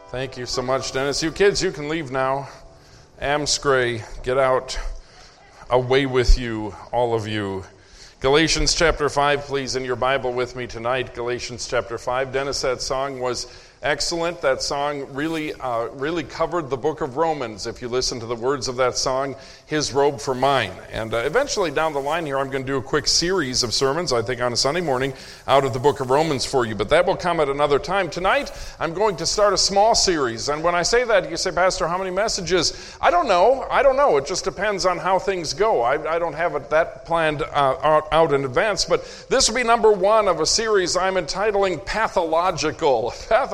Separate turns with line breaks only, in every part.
Thank you so much, Dennis. You kids, you can leave now. Amscray, get out. Away with you, all of you. Galatians chapter 5, please, in your Bible with me tonight. Galatians chapter 5. Dennis, that song was excellent. That song really covered the book of Romans. If you listen to the words of that song, His Robe for Mine. And eventually down the line here, I'm going to do a quick series of sermons, I think on a Sunday morning, out of the book of Romans for you. But that will come at another time. Tonight, I'm going to start a small series. And when I say that, you say, Pastor, how many messages? I don't know. It just depends on how things go. I don't have it that planned out in advance. But this will be number one of a series I'm entitling Pathological.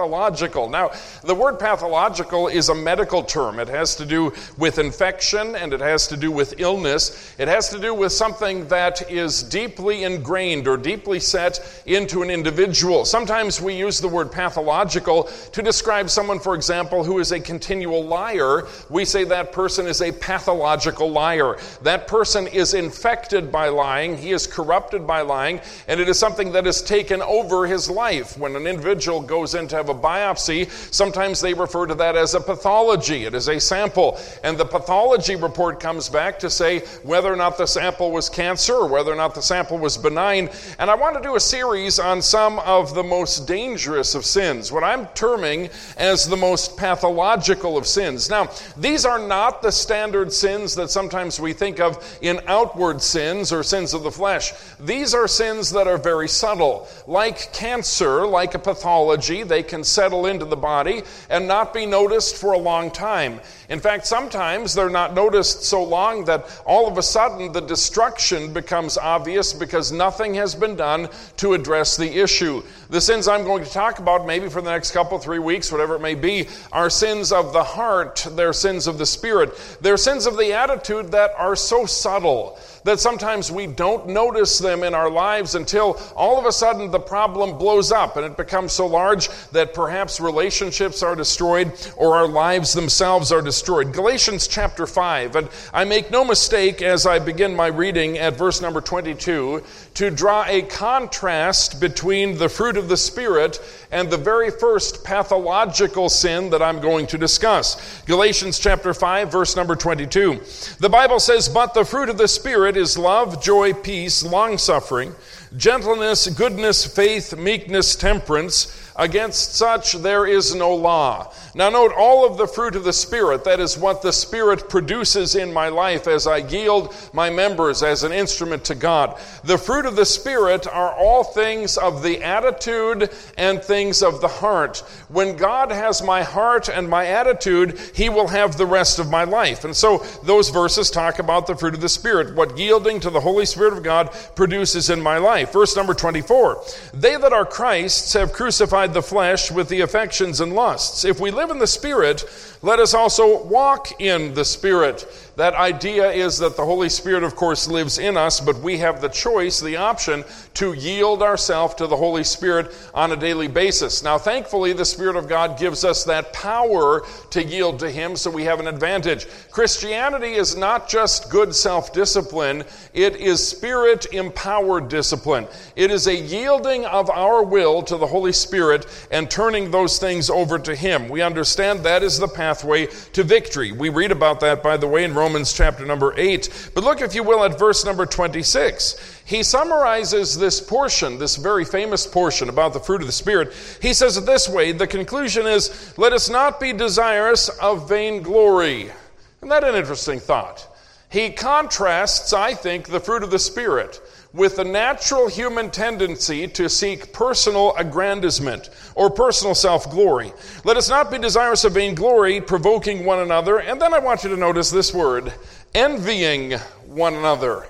Now, the word pathological is a medical term. It has to do with infection and it has to do with illness. It has to do with something that is deeply ingrained or deeply set into an individual. Sometimes we use the word pathological to describe someone, for example, who is a continual liar. We say that person is a pathological liar. That person is infected by lying. He is corrupted by lying, and it is something that has taken over his life. When an individual goes in to have a biopsy, sometimes they refer to that as a pathology. It is a sample, and the pathology report comes back to say whether or not the sample was cancer or whether or not the sample was benign. And I want to do a series on some of the most dangerous of sins, what I'm terming as the most pathological of sins. Now, these are not the standard sins that sometimes we think of in outward sins or sins of the flesh. These are sins that are very subtle. Like cancer, like a pathology, they can settle into the body and not be noticed for a long time. In fact, sometimes they're not noticed so long that all of a sudden the destruction becomes obvious because nothing has been done to address the issue. The sins I'm going to talk about, maybe for the next 3 weeks, whatever it may be, are sins of the heart. They're sins of the spirit. They're sins of the attitude that are so subtle that sometimes we don't notice them in our lives until all of a sudden the problem blows up and it becomes so large that perhaps relationships are destroyed or our lives themselves are destroyed. Galatians chapter 5, and I make no mistake as I begin my reading at verse number 22 to draw a contrast between the fruit of the Spirit and the very first pathological sin that I'm going to discuss. Galatians chapter 5, verse number 22. The Bible says, "But the fruit of the Spirit is love, joy, peace, long-suffering, gentleness, goodness, faith, meekness, temperance. Against such there is no law." Now note, all of the fruit of the Spirit, that is what the Spirit produces in my life as I yield my members as an instrument to God. The fruit of the Spirit are all things of the attitude and things of the heart. When God has my heart and my attitude, He will have the rest of my life. And so those verses talk about the fruit of the Spirit, what yielding to the Holy Spirit of God produces in my life. Verse number 24, "They that are Christ's have crucified the flesh with the affections and lusts. If we live in the Spirit, let us also walk in the Spirit." That idea is that the Holy Spirit, of course, lives in us, but we have the choice, the option, to yield ourselves to the Holy Spirit on a daily basis. Now, thankfully, the Spirit of God gives us that power to yield to Him, so we have an advantage. Christianity is not just good self-discipline, it is Spirit-empowered discipline. It is a yielding of our will to the Holy Spirit and turning those things over to Him. We understand that is the pathway to victory. We read about that, by the way, in Romans chapter number 8. But look, if you will, at verse number 26. He summarizes this portion, this very famous portion about the fruit of the Spirit. He says it this way, the conclusion is, "Let us not be desirous of vainglory." Isn't that an interesting thought? He contrasts, I think, the fruit of the Spirit with the natural human tendency to seek personal aggrandizement or personal self-glory. Let us not be desirous of vainglory, provoking one another. And then I want you to notice this word, envying one another.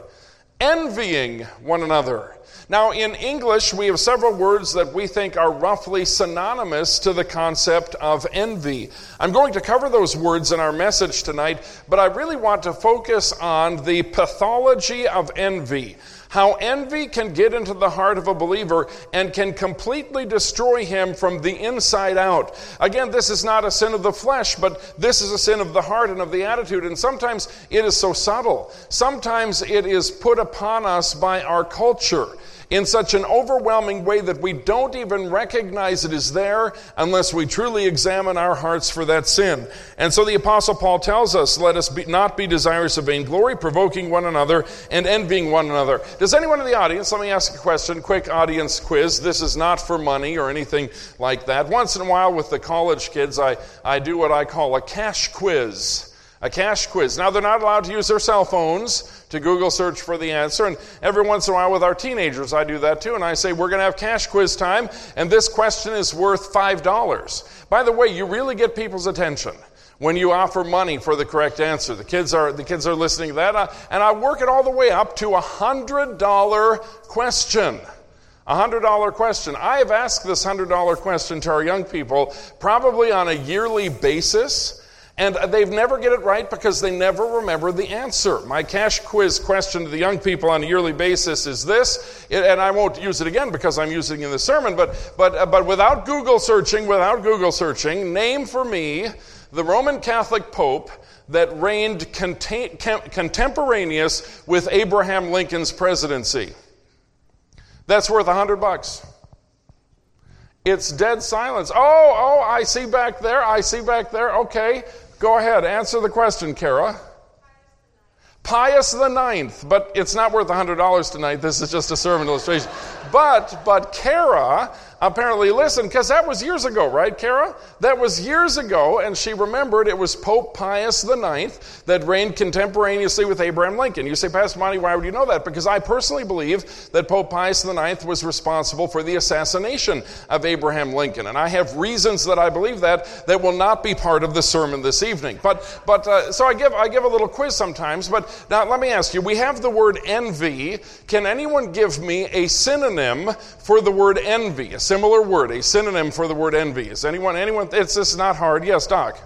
Envying one another. Now, in English, we have several words that we think are roughly synonymous to the concept of envy. I'm going to cover those words in our message tonight, but I really want to focus on the pathology of envy. How envy can get into the heart of a believer and can completely destroy him from the inside out. Again, this is not a sin of the flesh, but this is a sin of the heart and of the attitude. And sometimes it is so subtle. Sometimes it is put upon us by our culture. in such an overwhelming way that we don't even recognize it is there unless we truly examine our hearts for that sin. And so the Apostle Paul tells us, let us not be desirous of vainglory, provoking one another and envying one another. Does anyone in the audience, let me ask a question, quick audience quiz. This is not for money or anything like that. Once in a while with the college kids, I do what I call a cash quiz. A cash quiz. Now, they're not allowed to use their cell phones to Google search for the answer. And every once in a while with our teenagers, I do that too. And I say, we're going to have cash quiz time. And this question is worth $5. By the way, you really get people's attention when you offer money for the correct answer. The kids are listening to that. And I work it all the way up to $100 question. $100 question. I have asked this $100 question to our young people probably on a yearly basis. And they've never get it right because they never remember the answer. My cash quiz question to the young people on a yearly basis is this, and I won't use it again because I'm using it in the sermon, but without Google searching, name for me the Roman Catholic Pope that reigned contemporaneous with Abraham Lincoln's presidency. That's worth $100. It's dead silence. Oh, I see back there. Okay. Go ahead, answer the question, Kara. Pius the Ninth, but it's not worth $100 tonight. This is just a sermon illustration. But Kara apparently listened, because that was years ago, right, Kara? That was years ago, and she remembered it was Pope Pius the Ninth that reigned contemporaneously with Abraham Lincoln. You say, Pastor Monty, why would you know that? Because I personally believe that Pope Pius the Ninth was responsible for the assassination of Abraham Lincoln, and I have reasons that I believe that will not be part of the sermon this evening. So I give a little quiz sometimes. But now let me ask you: we have the word envy. Can anyone give me a synonym for the word envy? A similar word, a synonym for the word envy. Is anyone? This is not hard. Yes, Doc.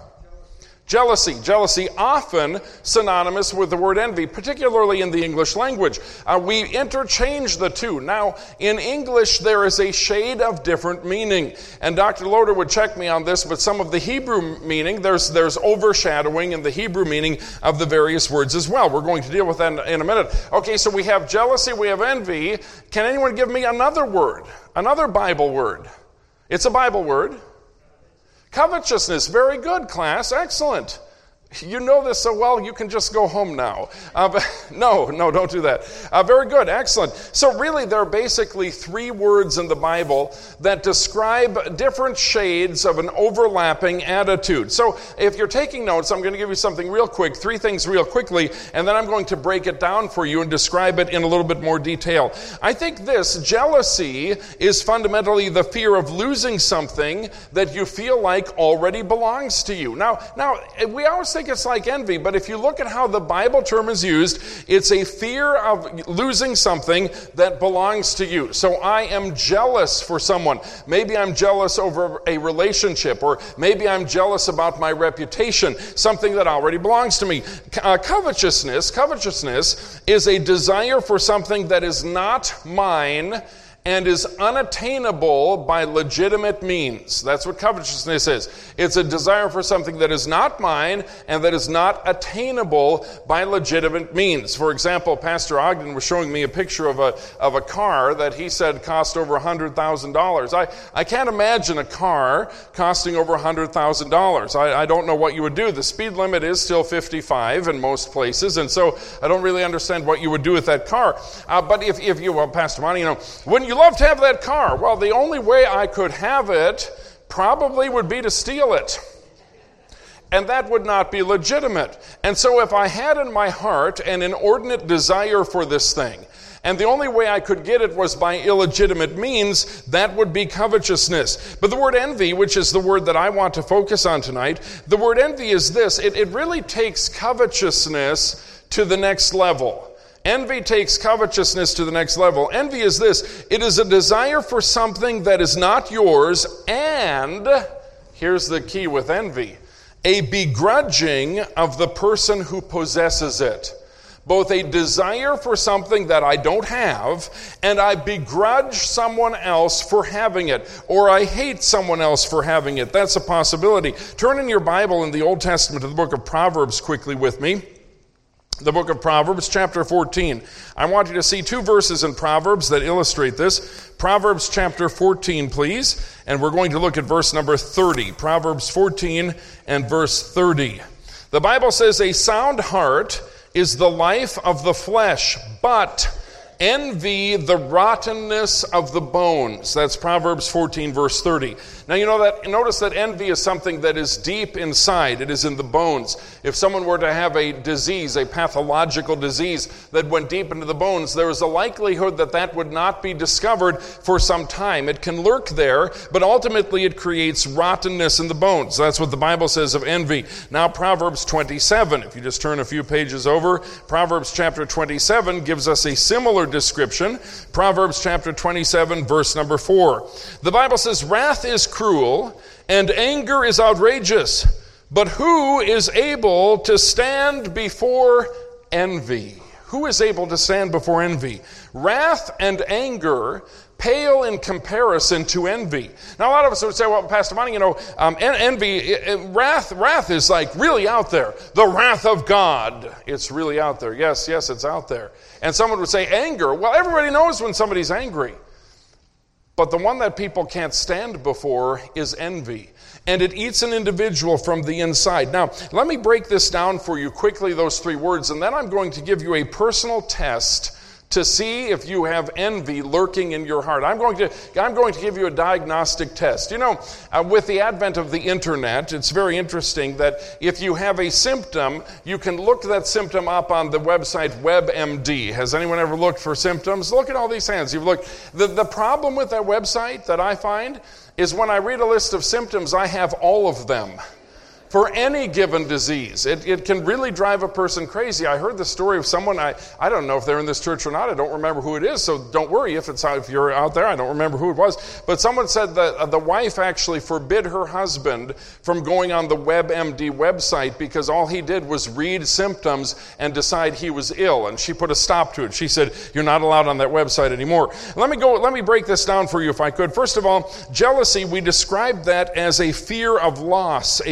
Jealousy, often synonymous with the word envy, particularly in the English language. We interchange the two. Now, in English, there is a shade of different meaning. And Dr. Loader would check me on this, but some of the Hebrew meaning, there's overshadowing in the Hebrew meaning of the various words as well. We're going to deal with that in a minute. Okay, so we have jealousy, we have envy. Can anyone give me another word? Another Bible word? It's a Bible word. Covetousness. Very good, class. Excellent. You know this so well, you can just go home now. No, don't do that. Very good. Excellent. So really, there are basically three words in the Bible that describe different shades of an overlapping attitude. So if you're taking notes, I'm going to give you something real quick, three things real quickly, and then I'm going to break it down for you and describe it in a little bit more detail. I think this, jealousy, is fundamentally the fear of losing something that you feel like already belongs to you. Now, we always think it's like envy, but if you look at how the Bible term is used, it's a fear of losing something that belongs to you. So I am jealous for someone. Maybe I'm jealous over a relationship, or maybe I'm jealous about my reputation, something that already belongs to me. Covetousness is a desire for something that is not mine and is unattainable by legitimate means. That's what covetousness is. It's a desire for something that is not mine and that is not attainable by legitimate means. For example, Pastor Ogden was showing me a picture of a car that he said cost over $100,000. I can't imagine a car costing over $100,000. I don't know what you would do. The speed limit is still 55 in most places, and so I don't really understand what you would do with that car. But if you, Pastor Monty, wouldn't you love to have that car? Well, the only way I could have it probably would be to steal it. And that would not be legitimate. And so if I had in my heart an inordinate desire for this thing, and the only way I could get it was by illegitimate means, that would be covetousness. But the word envy, which is the word that I want to focus on tonight, the word envy is this. It really takes covetousness to the next level. Envy takes covetousness to the next level. Envy is this: it is a desire for something that is not yours, and, here's the key with envy, a begrudging of the person who possesses it. Both a desire for something that I don't have, and I begrudge someone else for having it, or I hate someone else for having it. That's a possibility. Turn in your Bible in the Old Testament to the book of Proverbs quickly with me. the book of Proverbs, chapter 14. I want you to see two verses in Proverbs that illustrate this. Proverbs chapter 14, please, and we're going to look at verse number 30. Proverbs 14 and verse 30. The Bible says, "A sound heart is the life of the flesh, but envy the rottenness of the bones." That's Proverbs 14, verse 30. Now, notice that envy is something that is deep inside. It is in the bones. If someone were to have a disease, a pathological disease that went deep into the bones, there is a likelihood that that would not be discovered for some time. It can lurk there, but ultimately it creates rottenness in the bones. That's what the Bible says of envy. Now, Proverbs 27, if you just turn a few pages over, Proverbs chapter 27 gives us a similar description. Proverbs chapter 27, verse number 4. The Bible says, "Wrath is cruel, and anger is outrageous, but who is able to stand before envy?" Who is able to stand before envy? Wrath and anger pale in comparison to envy. Now, a lot of us would say, "Well, Pastor Monty, envy, wrath is like really out there. The wrath of God, it's really out there." Yes, it's out there. And someone would say, anger, well, everybody knows when somebody's angry. But the one that people can't stand before is envy. And it eats an individual from the inside. Now, let me break this down for you quickly, those three words, and then I'm going to give you a personal test to see if you have envy lurking in your heart. I'm going to give you a diagnostic test. With the advent of the internet, it's very interesting that if you have a symptom, you can look that symptom up on the website WebMD. Has anyone ever looked for symptoms? Look at all these hands. You've looked. The problem with that website that I find is when I read a list of symptoms, I have all of them. For any given disease. It can really drive a person crazy. I heard the story of someone, I don't know if they're in this church or not, I don't remember who it is, so don't worry if you're out there, I don't remember who it was. But someone said that the wife actually forbid her husband from going on the WebMD website because all he did was read symptoms and decide he was ill, and she put a stop to it. She said, "You're not allowed on that website anymore." Let me break this down for you if I could. First of all, jealousy, we describe that as a fear of loss,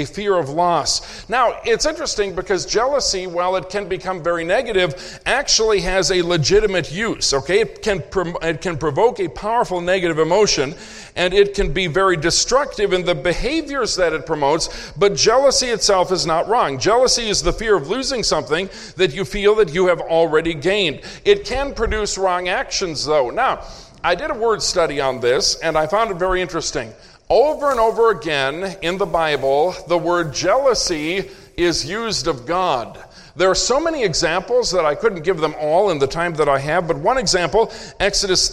Now, it's interesting because jealousy, while it can become very negative, actually has a legitimate use, okay? It can provoke a powerful negative emotion, and it can be very destructive in the behaviors that it promotes, but jealousy itself is not wrong. Jealousy is the fear of losing something that you feel that you have already gained. It can produce wrong actions, though. Now, I did a word study on this, and I found it very interesting. Over and over again in the Bible, the word jealousy is used of God. There are so many examples that I couldn't give them all in the time that I have, but one example, Exodus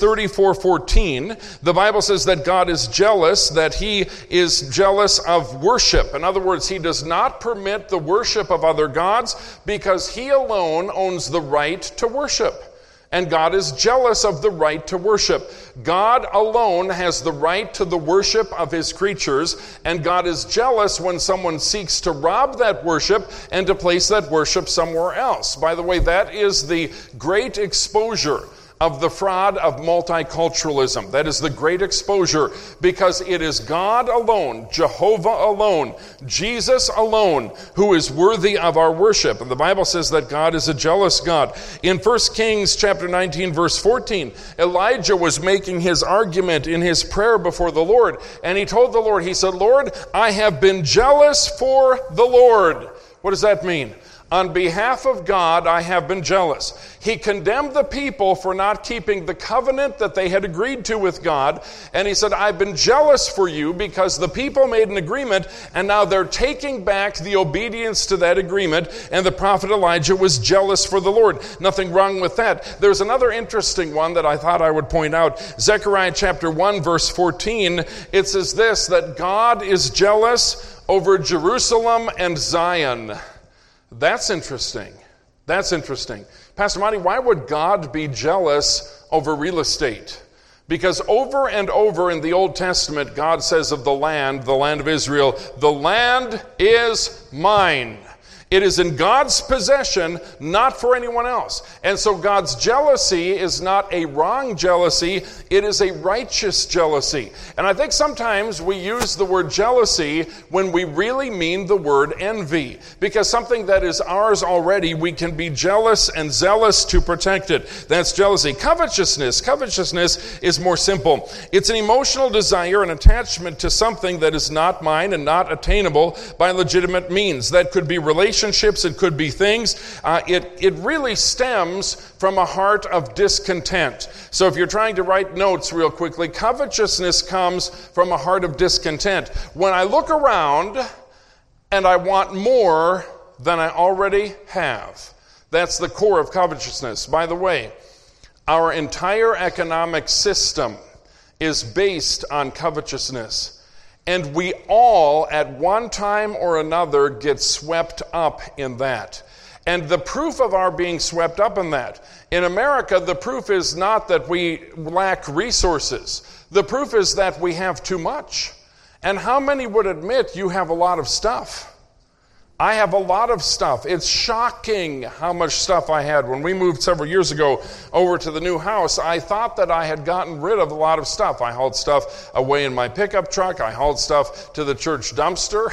34:14, the Bible says that God is jealous, that he is jealous of worship. In other words, he does not permit the worship of other gods because he alone owns the right to worship. And God is jealous of the right to worship. God alone has the right to the worship of his creatures, and God is jealous when someone seeks to rob that worship and to place that worship somewhere else. By the way, that is the great exposure of the fraud of multiculturalism. That is the great exposure, because it is God alone, Jehovah alone, Jesus alone, who is worthy of our worship. And the Bible says that God is a jealous God. In 1 Kings chapter 19, verse 14, Elijah was making his argument in his prayer before the Lord, and he told the Lord, he said, "Lord, I have been jealous for the Lord." What does that mean? On behalf of God, I have been jealous. He condemned the people for not keeping the covenant that they had agreed to with God. And he said, "I've been jealous for you because the people made an agreement, and now they're taking back the obedience to that agreement." And the prophet Elijah was jealous for the Lord. Nothing wrong with that. There's another interesting one that I thought I would point out. Zechariah chapter 1, verse 14, it says this, that God is jealous over Jerusalem and Zion. That's interesting. Pastor Monty, why would God be jealous over real estate? Because over and over in the Old Testament, God says of the land of Israel, "The land is mine." It is in God's possession, not for anyone else. And so God's jealousy is not a wrong jealousy, it is a righteous jealousy. And I think sometimes we use the word jealousy when we really mean the word envy. Because something that is ours already, we can be jealous and zealous to protect it. That's jealousy. Covetousness is more simple. It's an emotional desire and attachment to something that is not mine and not attainable by legitimate means. That could be relationships, it could be things. It really stems from a heart of discontent. So if you're trying to write notes real quickly, covetousness comes from a heart of discontent. When I look around and I want more than I already have. That's the core of covetousness. By the way, our entire economic system is based on covetousness. And we all, at one time or another, get swept up in that. And the proof of our being swept up in that, in America, the proof is not that we lack resources. The proof is that we have too much. And how many would admit you have a lot of stuff? I have a lot of stuff. It's shocking how much stuff I had. When we moved several years ago over to the new house, I thought that I had gotten rid of a lot of stuff. I hauled stuff away in my pickup truck. I hauled stuff to the church dumpster.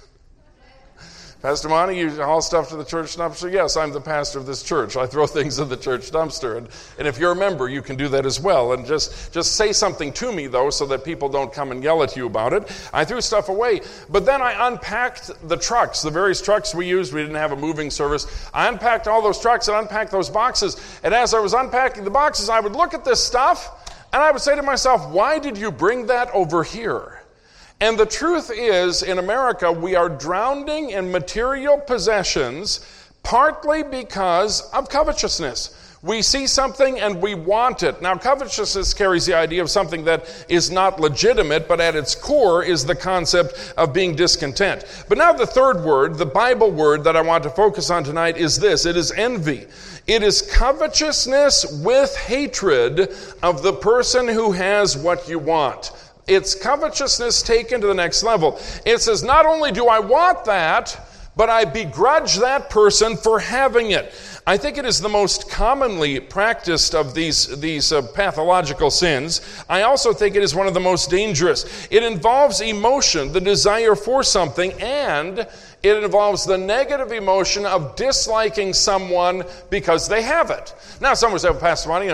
Pastor Monty, you haul stuff to the church dumpster? Yes, I'm the pastor of this church. I throw things in the church dumpster. And if you're a member, you can do that as well. And just say something to me, though, so that people don't come and yell at you about it. I threw stuff away. But then I unpacked the trucks, the various trucks we used. We didn't have a moving service. I unpacked all those trucks and unpacked those boxes. And as I was unpacking the boxes, I would look at this stuff, and I would say to myself, why did you bring that over here? And the truth is, in America, we are drowning in material possessions partly because of covetousness. We see something and we want it. Now, covetousness carries the idea of something that is not legitimate, but at its core is the concept of being discontent. But now the third word, the Bible word that I want to focus on tonight is this. It is envy. It is covetousness with hatred of the person who has what you want. It's covetousness taken to the next level. It says, not only do I want that, but I begrudge that person for having it. I think it is the most commonly practiced of these pathological sins. I also think it is one of the most dangerous. It involves emotion, the desire for something, and it involves the negative emotion of disliking someone because they have it. Now, someone said, Pastor Monty,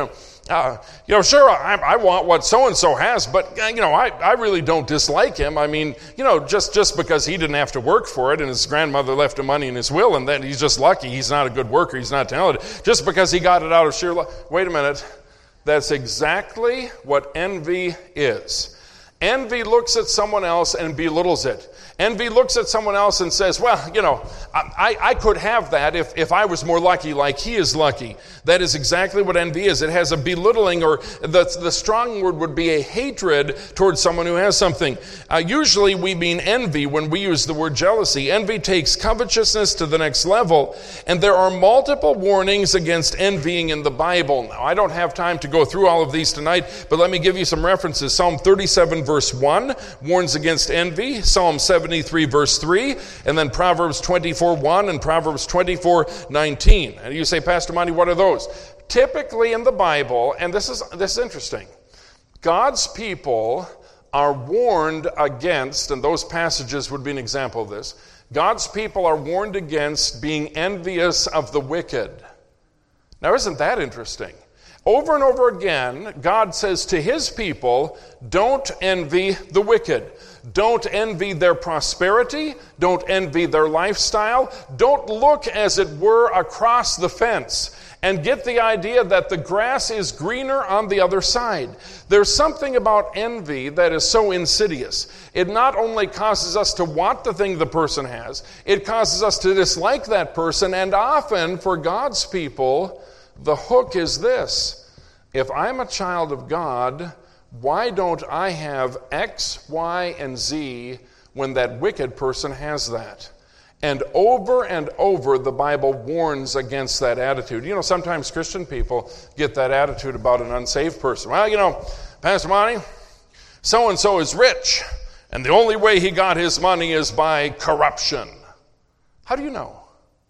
sure, I want what so-and-so has, but, I really don't dislike him. I mean, just because he didn't have to work for it and his grandmother left him money in his will and then he's just lucky, he's not a good worker, he's not talented, just because he got it out of sheer luck. Wait a minute. That's exactly what envy is. Envy looks at someone else and belittles it. Envy looks at someone else and says, well, I could have that if I was more lucky like he is lucky. That is exactly what envy is. It has a belittling, or the strong word would be a hatred towards someone who has something. Usually we mean envy when we use the word jealousy. Envy takes covetousness to the next level, and there are multiple warnings against envying in the Bible. Now, I don't have time to go through all of these tonight, but let me give you some references. Psalm 37 verse 1 warns against envy. Psalm 73 verse 3, and then Proverbs 24:1 and Proverbs 24:19. And you say, Pastor Monty, what are those? Typically in the Bible, and this is interesting, God's people are warned against, and those passages would be an example of this, God's people are warned against being envious of the wicked. Now, isn't that interesting? Over and over again, God says to his people, don't envy the wicked. Don't envy their prosperity. Don't envy their lifestyle. Don't look, as it were, across the fence and get the idea that the grass is greener on the other side. There's something about envy that is so insidious. It not only causes us to want the thing the person has, it causes us to dislike that person, and often for God's people, the hook is this. If I'm a child of God, why don't I have X, Y, and Z when that wicked person has that? And over, the Bible warns against that attitude. Sometimes Christian people get that attitude about an unsaved person. Well, Pastor Monty, so-and-so is rich, and the only way he got his money is by corruption. How do you know?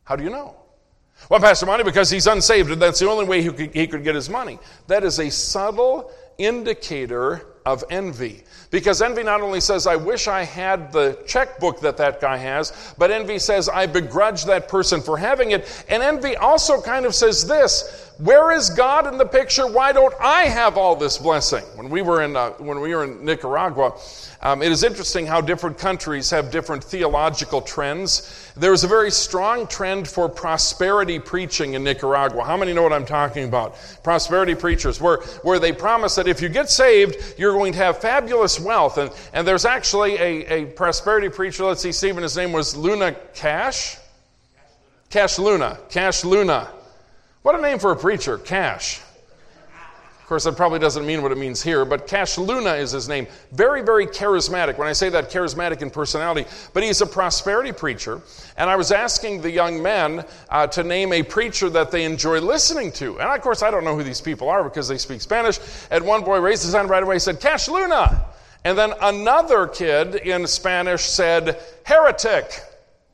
How do you know? Well, Pastor Monty, because he's unsaved, and that's the only way he could get his money. That is a subtle indicator of envy. Because envy not only says, I wish I had the checkbook that guy has, but envy says, I begrudge that person for having it. And envy also kind of says this, where is God in the picture? Why don't I have all this blessing? When we were in Nicaragua, it is interesting how different countries have different theological trends. There is a very strong trend for prosperity preaching in Nicaragua. How many know what I'm talking about? Prosperity preachers, where they promise that if you get saved, you're going to have fabulous wealth. And there's actually a prosperity preacher, let's see, Stephen, his name was Luna Cash? Cash Luna. What a name for a preacher, Cash. Of course, that probably doesn't mean what it means here, but Cash Luna is his name. Very, very charismatic. When I say that, charismatic in personality. But he's a prosperity preacher. And I was asking the young men to name a preacher that they enjoy listening to. And, of course, I don't know who these people are because they speak Spanish. And one boy raised his hand right away and said, Cash Luna. And then another kid in Spanish said, heretic.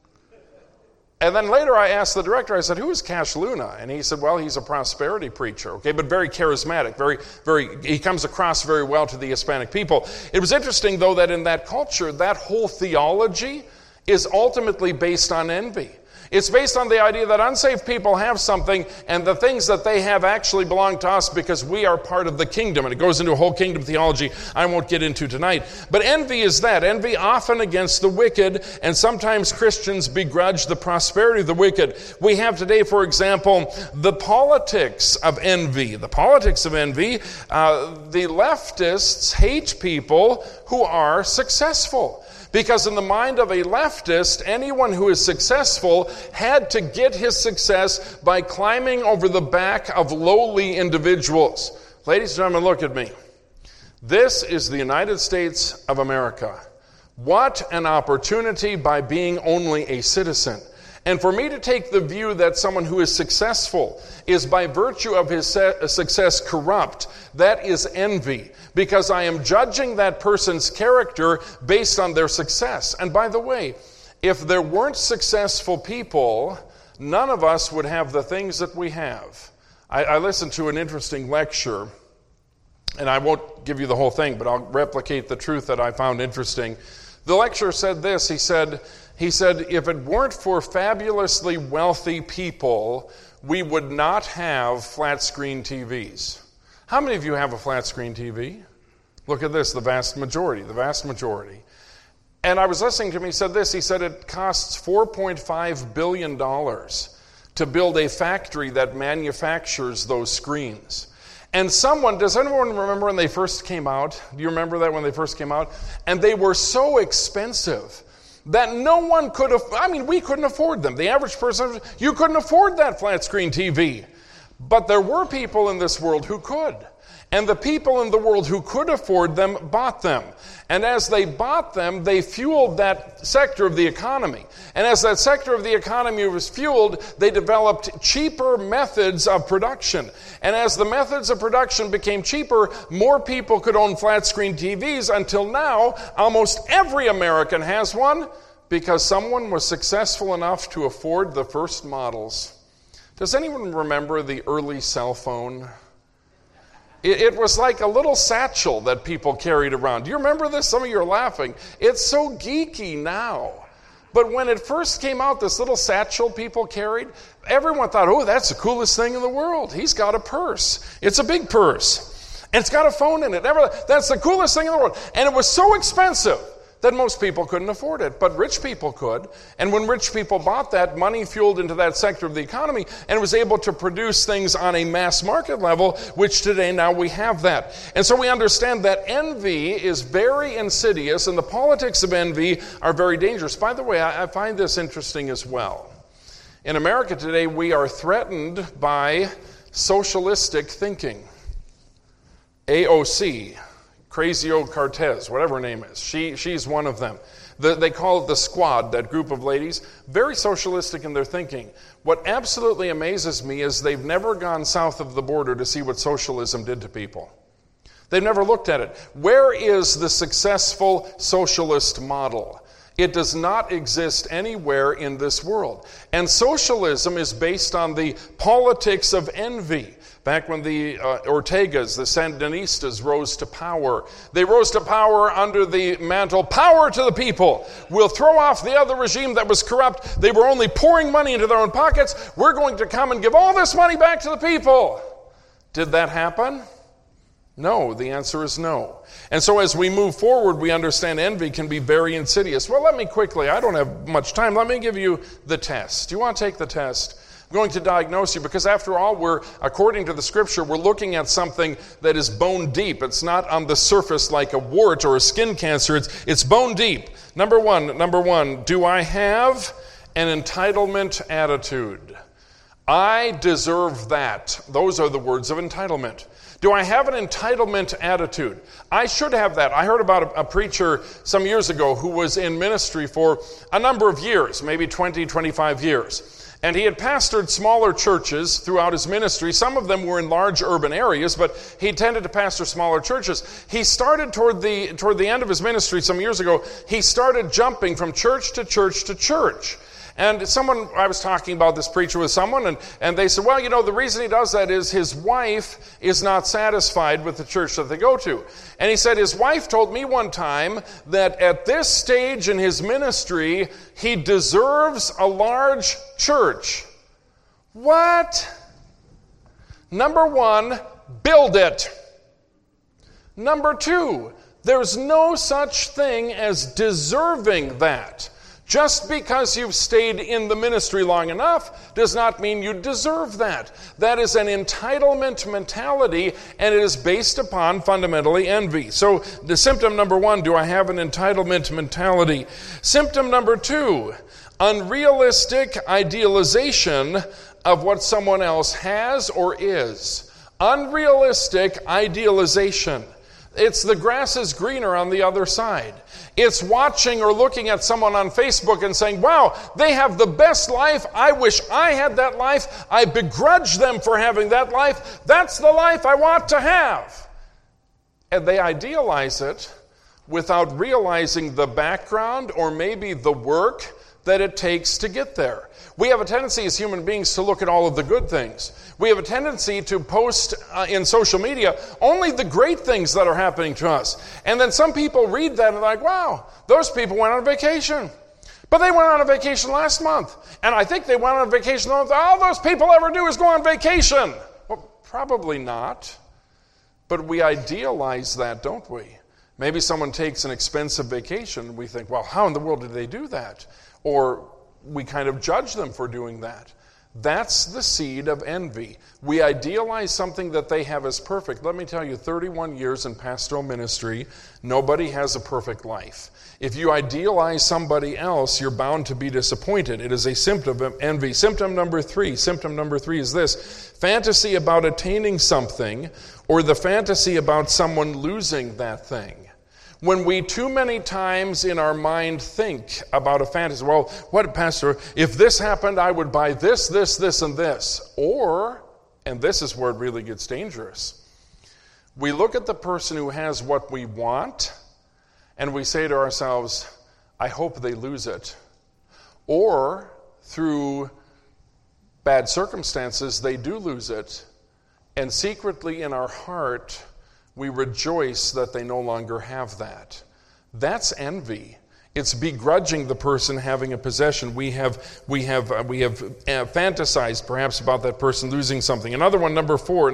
And then later I asked the director, I said, who is Cash Luna? And he said, well, he's a prosperity preacher, okay, but very charismatic, he comes across very well to the Hispanic people. It was interesting, though, that in that culture, that whole theology is ultimately based on envy. It's based on the idea that unsaved people have something, and the things that they have actually belong to us because we are part of the kingdom. And it goes into a whole kingdom theology I won't get into tonight. But envy is that. Envy often against the wicked, and sometimes Christians begrudge the prosperity of the wicked. We have today, for example, the politics of envy. The politics of envy, the leftists hate people who are successful. Because in the mind of a leftist, anyone who is successful had to get his success by climbing over the back of lowly individuals. Ladies and gentlemen, look at me. This is the United States of America. What an opportunity by being only a citizen. And for me to take the view that someone who is successful is by virtue of his success corrupt, that is envy. Because I am judging that person's character based on their success. And by the way, if there weren't successful people, none of us would have the things that we have. I listened to an interesting lecture, and I won't give you the whole thing, but I'll replicate the truth that I found interesting. The lecturer said this, he said, if it weren't for fabulously wealthy people, we would not have flat screen TVs. How many of you have a flat screen TV? Look at this, the vast majority. And I was listening to him, he said this, he said it costs $4.5 billion to build a factory that manufactures those screens. And does anyone remember when they first came out? Do you remember that when they first came out? And they were so expensive that no one could we couldn't afford them. The average person, you couldn't afford that flat screen TV. But there were people in this world who could. And the people in the world who could afford them bought them. And as they bought them, they fueled that sector of the economy. And as that sector of the economy was fueled, they developed cheaper methods of production. And as the methods of production became cheaper, more people could own flat-screen TVs until now, almost every American has one because someone was successful enough to afford the first models. Does anyone remember the early cell phone? It was like a little satchel that people carried around. Do you remember this? Some of you are laughing. It's so geeky now. But when it first came out, this little satchel people carried, everyone thought, oh, that's the coolest thing in the world. He's got a purse. It's a big purse. And it's got a phone in it. That's the coolest thing in the world. And it was so expensive that most people couldn't afford it. But rich people could. And when rich people bought that, money fueled into that sector of the economy and was able to produce things on a mass market level, which today now we have that. And so we understand that envy is very insidious and the politics of envy are very dangerous. By the way, I find this interesting as well. In America today, we are threatened by socialistic thinking. AOC, Crazy Cortez, whatever her name is. She's one of them. They call it the Squad, that group of ladies. Very socialistic in their thinking. What absolutely amazes me is they've never gone south of the border to see what socialism did to people. They've never looked at it. Where is the successful socialist model? It does not exist anywhere in this world. And socialism is based on the politics of envy. Back when the Ortegas, the Sandinistas, rose to power, they rose to power under the mantle, power to the people. We'll throw off the other regime that was corrupt. They were only pouring money into their own pockets. We're going to come and give all this money back to the people. Did that happen? No, the answer is no. And so as we move forward, we understand envy can be very insidious. Well, let me quickly, I don't have much time, let me give you the test. Do you want to take the test? I'm going to diagnose you because after all, according to the scripture, we're looking at something that is bone deep. It's not on the surface like a wart or a skin cancer. It's bone deep. Number one, do I have an entitlement attitude? I deserve that. Those are the words of entitlement. Do I have an entitlement attitude? I should have that. I heard about a preacher some years ago who was in ministry for a number of years, maybe 20, 25 years. And he had pastored smaller churches throughout his ministry. Some of them were in large urban areas, but he tended to pastor smaller churches. He started toward the end of his ministry some years ago, he started jumping from church to church to church. And I was talking about this preacher with someone, and they said, well, the reason he does that is his wife is not satisfied with the church that they go to. And he said his wife told me one time that at this stage in his ministry, he deserves a large church. What? Number one, build it. Number two, there's no such thing as deserving that. Just because you've stayed in the ministry long enough does not mean you deserve that. That is an entitlement mentality, and it is based upon fundamentally envy. So the symptom number one, do I have an entitlement mentality? Symptom number two, unrealistic idealization of what someone else has or is. Unrealistic idealization. It's the grass is greener on the other side. It's watching or looking at someone on Facebook and saying, wow, they have the best life. I wish I had that life. I begrudge them for having that life. That's the life I want to have. And they idealize it without realizing the background or maybe the work that it takes to get there. We have a tendency as human beings to look at all of the good things. We have a tendency to post in social media only the great things that are happening to us. And then some people read that and they're like, wow, those people went on vacation. But they went on a vacation last month. And I think they went on a vacation. All those people ever do is go on vacation. Well, probably not. But we idealize that, don't we? Maybe someone takes an expensive vacation and we think, well, how in the world did they do that? Or we kind of judge them for doing that. That's the seed of envy. We idealize something that they have as perfect. Let me tell you, 31 years in pastoral ministry, nobody has a perfect life. If you idealize somebody else, you're bound to be disappointed. It is a symptom of envy. Symptom number three is this: fantasy about attaining something, or the fantasy about someone losing that thing. When we too many times in our mind think about a fantasy, well, what, Pastor, if this happened, I would buy this, this, and this. Or, and this is where it really gets dangerous, we look at the person who has what we want, and we say to ourselves, I hope they lose it. Or, through bad circumstances, they do lose it, and secretly in our heart, we rejoice that they no longer have that. That's envy. It's begrudging the person having a possession. We have fantasized perhaps about that person losing something. Another one, number four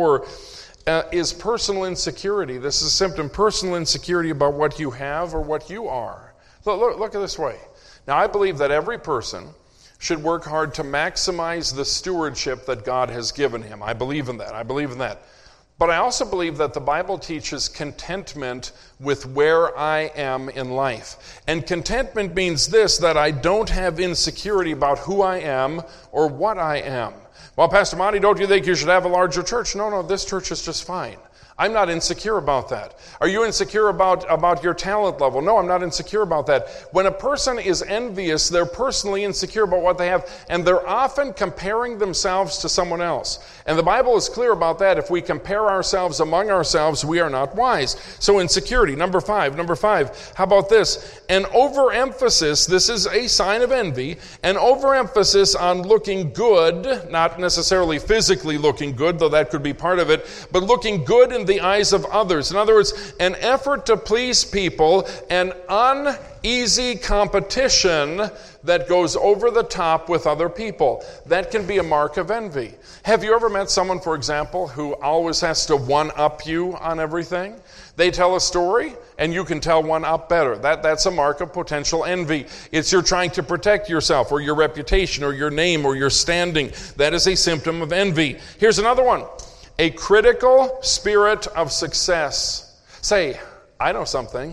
is personal insecurity. This is a symptom, personal insecurity about what you have or what you are. Look at this way. Now, I believe that every person should work hard to maximize the stewardship that God has given him. I believe in that. But I also believe that the Bible teaches contentment with where I am in life. And contentment means this, that I don't have insecurity about who I am or what I am. Well, Pastor Monty, don't you think you should have a larger church? No, this church is just fine. I'm not insecure about that. Are you insecure about your talent level? No, I'm not insecure about that. When a person is envious, they're personally insecure about what they have, and they're often comparing themselves to someone else. And the Bible is clear about that. If we compare ourselves among ourselves, we are not wise. So insecurity, number five. How about this? An overemphasis, this is a sign of envy, an overemphasis on looking good, not necessarily physically looking good, though that could be part of it, but looking good in the eyes of others. In other words, an effort to please people, an uneasy competition that goes over the top with other people. That can be a mark of envy. Have you ever met someone, for example, who always has to one-up you on everything? They tell a story, and you can tell one up better. That's a mark of potential envy. It's you're trying to protect yourself, or your reputation, or your name, or your standing. That is a symptom of envy. Here's another one. A critical spirit of success. Say, I know something.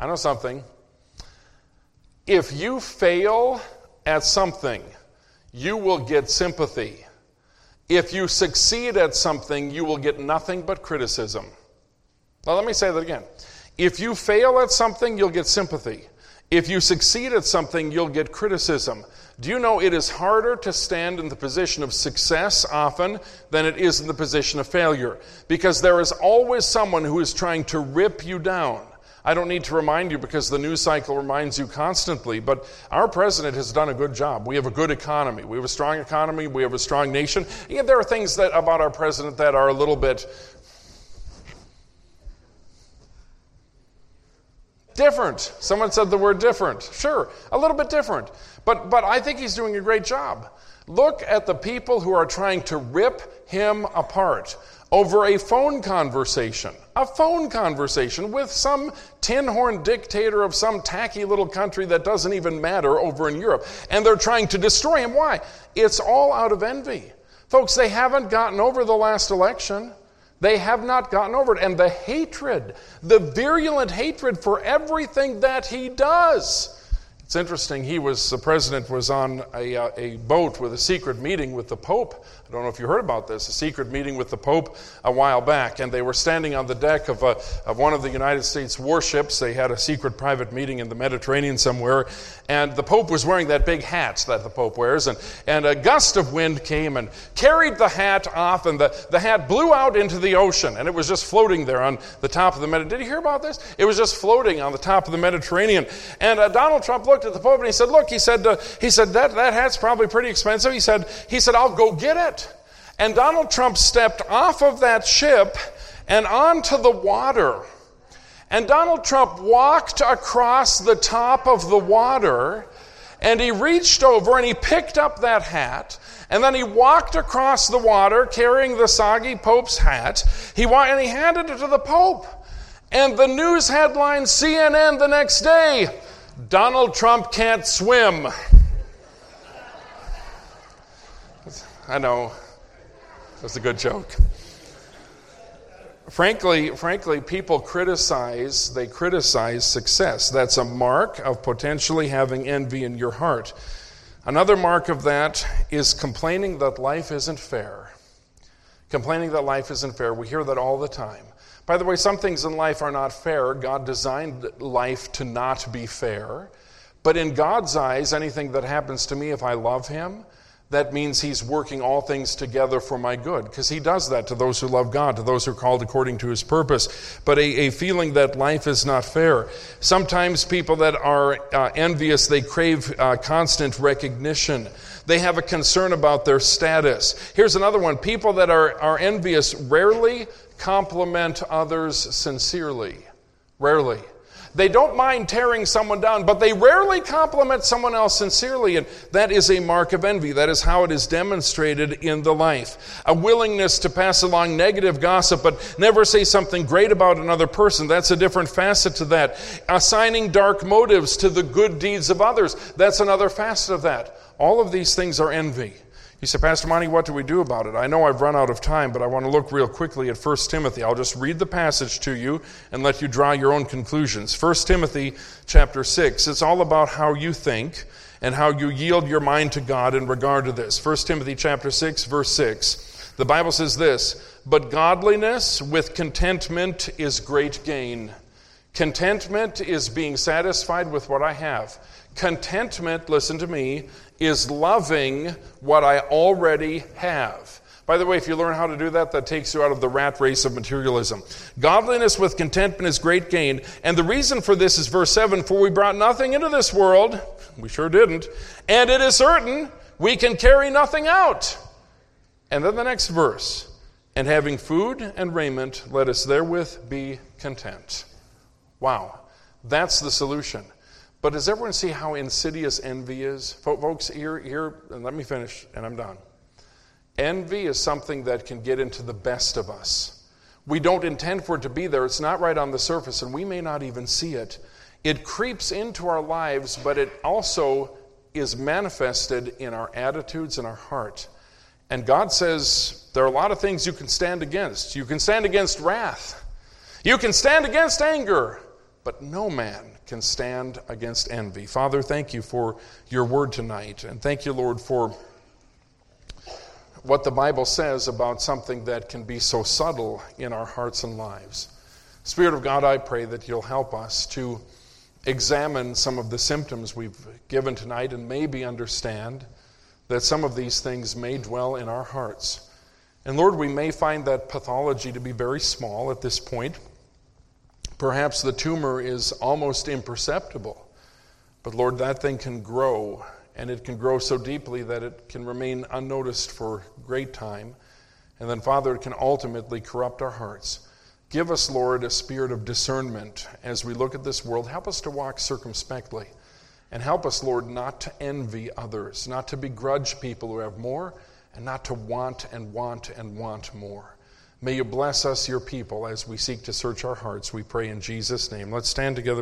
If you fail at something, you will get sympathy. If you succeed at something, you will get nothing but criticism. Now, let me say that again. If you fail at something, you'll get sympathy. If you succeed at something, you'll get criticism. Do you know it is harder to stand in the position of success often than it is in the position of failure? Because there is always someone who is trying to rip you down. I don't need to remind you because the news cycle reminds you constantly, but our president has done a good job. We have a good economy. We have a strong economy. We have a strong nation. Yeah, there are things about our president that are a little bit different. Someone said the word different. Sure, a little bit different. But I think he's doing a great job. Look at the people who are trying to rip him apart over a phone conversation with some tin-horn dictator of some tacky little country that doesn't even matter over in Europe. And they're trying to destroy him. Why? It's all out of envy. Folks, they haven't gotten over the last election. They have not gotten over it. And the hatred, the virulent hatred for everything that he does. It's interesting, the president was on a boat with a secret meeting with the Pope. I don't know if you heard about this, a secret meeting with the Pope a while back, and they were standing on the deck of one of the United States warships. They had a secret private meeting in the Mediterranean somewhere, and the Pope was wearing that big hat that the Pope wears, and a gust of wind came and carried the hat off, and the hat blew out into the ocean, and it was just floating there on the top of the Mediterranean. Did you hear about this? It was just floating on the top of the Mediterranean, and Donald Trump looked at the Pope and he said, look, he said that hat's probably pretty expensive. He said, I'll go get it. And Donald Trump stepped off of that ship and onto the water. And Donald Trump walked across the top of the water, and he reached over and he picked up that hat, and then he walked across the water carrying the soggy Pope's hat. And he handed it to the Pope. And the news headline, CNN the next day, Donald Trump can't swim. I know. That's a good joke. Frankly, people criticize success. That's a mark of potentially having envy in your heart. Another mark of that is complaining that life isn't fair. Complaining that life isn't fair. We hear that all the time. By the way, some things in life are not fair. God designed life to not be fair. But in God's eyes, anything that happens to me, if I love Him, that means He's working all things together for my good. Because He does that to those who love God, to those who are called according to His purpose. But a feeling that life is not fair. Sometimes people that are envious, they crave constant recognition. They have a concern about their status. Here's another one. People that are envious rarely compliment others sincerely. Rarely. They don't mind tearing someone down, but they rarely compliment someone else sincerely, and that is a mark of envy. That is how it is demonstrated in the life. A willingness to pass along negative gossip, but never say something great about another person. That's a different facet to that. Assigning dark motives to the good deeds of others. That's another facet of that. All of these things are envy. You say, Pastor Monty, what do we do about it? I know I've run out of time, but I want to look real quickly at 1 Timothy. I'll just read the passage to you and let you draw your own conclusions. 1 Timothy chapter 6. It's all about how you think and how you yield your mind to God in regard to this. 1 Timothy chapter 6, verse 6. The Bible says this, But godliness with contentment is great gain. Contentment is being satisfied with what I have. Contentment, listen to me, is loving what I already have. By the way, if you learn how to do that, that takes you out of the rat race of materialism. Godliness with contentment is great gain. And the reason for this is verse 7, for we brought nothing into this world. We sure didn't. And it is certain we can carry nothing out. And then the next verse, and having food and raiment, let us therewith be content. Wow, that's the solution. But does everyone see how insidious envy is? Folks, here, and let me finish, and I'm done. Envy is something that can get into the best of us. We don't intend for it to be there. It's not right on the surface, and we may not even see it. It creeps into our lives, but it also is manifested in our attitudes and our heart. And God says there are a lot of things you can stand against. You can stand against wrath. You can stand against anger. But no man can stand against envy. Father, thank you for your word tonight. And thank you, Lord, for what the Bible says about something that can be so subtle in our hearts and lives. Spirit of God, I pray that you'll help us to examine some of the symptoms we've given tonight and maybe understand that some of these things may dwell in our hearts. And Lord, we may find that pathology to be very small at this point. Perhaps the tumor is almost imperceptible. But Lord, that thing can grow, and it can grow so deeply that it can remain unnoticed for great time. And then, Father, it can ultimately corrupt our hearts. Give us, Lord, a spirit of discernment as we look at this world. Help us to walk circumspectly. And help us, Lord, not to envy others, not to begrudge people who have more, and not to want and want and want more. May you bless us, your people, as we seek to search our hearts. We pray in Jesus' name. Let's stand together.